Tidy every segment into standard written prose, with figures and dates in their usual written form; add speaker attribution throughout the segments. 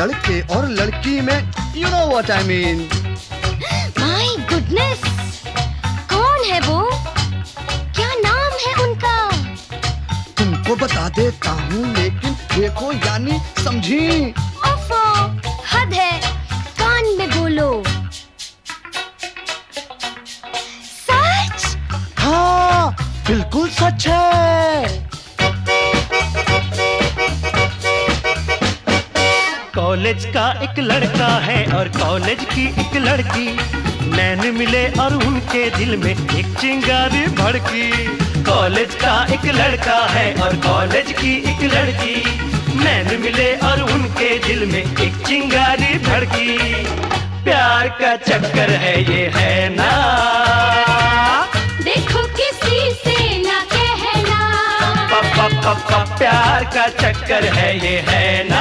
Speaker 1: लड़के और लड़की में you know what I mean.
Speaker 2: My goodness, कौन है वो? क्या नाम है उनका?
Speaker 1: तुमको बता देता हूँ लेकिन देखो यानी समझी।
Speaker 2: ओफो, हद है, कान में बोलो। सच?
Speaker 1: हाँ बिल्कुल सच है।
Speaker 3: कॉलेज का एक लड़का है और कॉलेज की एक लड़की, नैन मिले और उनके दिल में एक चिंगारी भड़की। कॉलेज का एक लड़का है और कॉलेज की एक लड़की, नैन मिले और उनके दिल में एक चिंगारी भड़की। प्यार का चक्कर है ये है ना,
Speaker 2: देखो किसी से ना कहना।
Speaker 3: प्यार का चक्कर है ये है ना,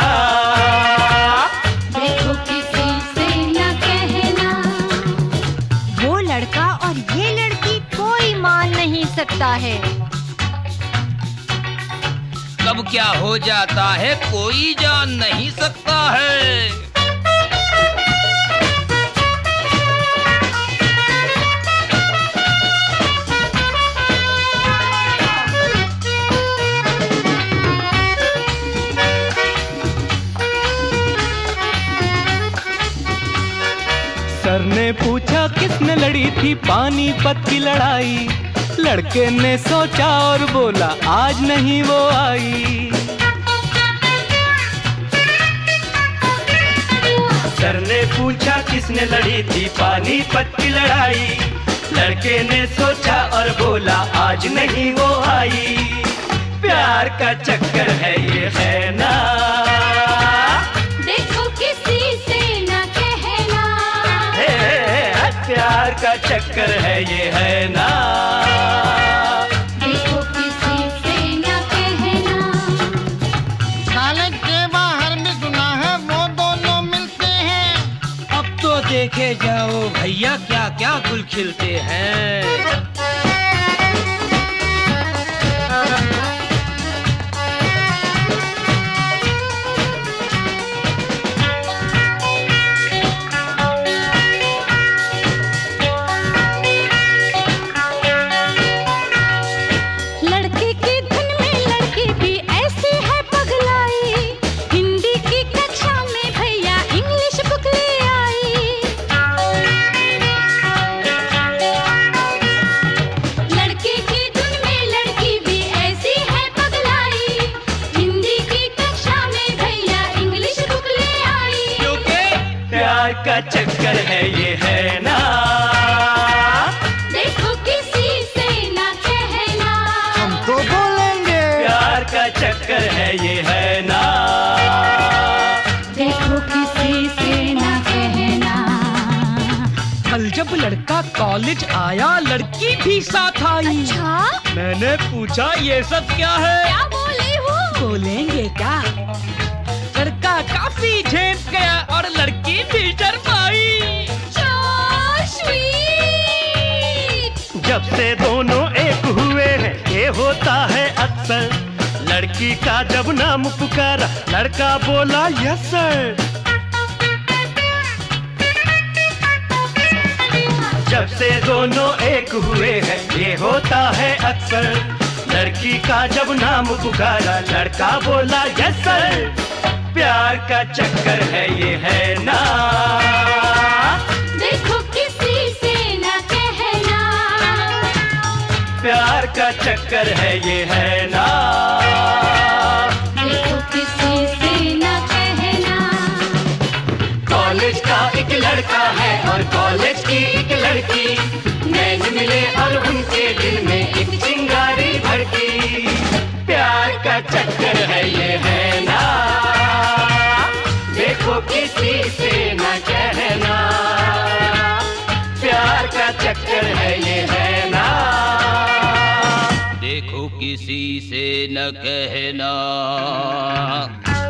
Speaker 2: देखो किसी से ना कहना। वो लड़का और ये लड़की कोई मान नहीं सकता है।
Speaker 4: कब क्या हो जाता है कोई जान नहीं सकता है।
Speaker 3: सर ने पूछा किसने लड़ी थी पानीपत की लड़ाई, लड़के ने सोचा और बोला आज नहीं वो आई। सर ने पूछा किसने लड़ी थी पानीपत की लड़ाई, लड़के ने सोचा और बोला आज नहीं वो आई। प्यार का चक्कर है ये है ना,
Speaker 2: देखो किसी से ना कहना।
Speaker 3: प्यार का चक्कर है ये है ना,
Speaker 2: देखो किसी से ना कहना।
Speaker 5: कॉलेज के बाहर भी सुना है वो दोनों मिलते हैं।
Speaker 4: अब तो देखे जाओ भैया क्या क्या गुल खिलते हैं।
Speaker 3: का चक्कर है ये है ना,
Speaker 2: देखो किसी से ना कहना।
Speaker 1: हम तो बोलेंगे
Speaker 3: प्यार का चक्कर है ये है ना,
Speaker 2: देखो किसी से ना कहना।
Speaker 6: कल जब लड़का कॉलेज आया लड़की भी साथ आई।
Speaker 2: अच्छा?
Speaker 6: मैंने पूछा ये सब क्या है?
Speaker 2: क्या बोले हो?
Speaker 6: बोलेंगे क्या? लड़का काफी झेप गया और लड़की भी शर्माई।
Speaker 2: So sweet!
Speaker 3: जब से दोनों एक हुए हैं ये होता है अक्सर, लड़की का जब नाम पुकारा लड़का बोला यस सर। जब से दोनों एक हुए हैं ये होता है अक्सर, लड़की का जब नाम पुकारा लड़का बोला यस सर। प्यार का चक्कर है ये है ना,
Speaker 2: देखो किसी से ना कहना।
Speaker 3: प्यार का चक्कर है ये है ना,
Speaker 2: देखो किसी से ना कहना।
Speaker 3: कॉलेज का एक लड़का है और कॉलेज की एक लड़की, नैन मिले और उनके दिल में एक चिंगारी भड़की। प्यार का चक्कर है ये है ना, देखो किसी से न कहना। प्यार का चक्कर है ये है ना,
Speaker 4: देखो किसी से न कहना।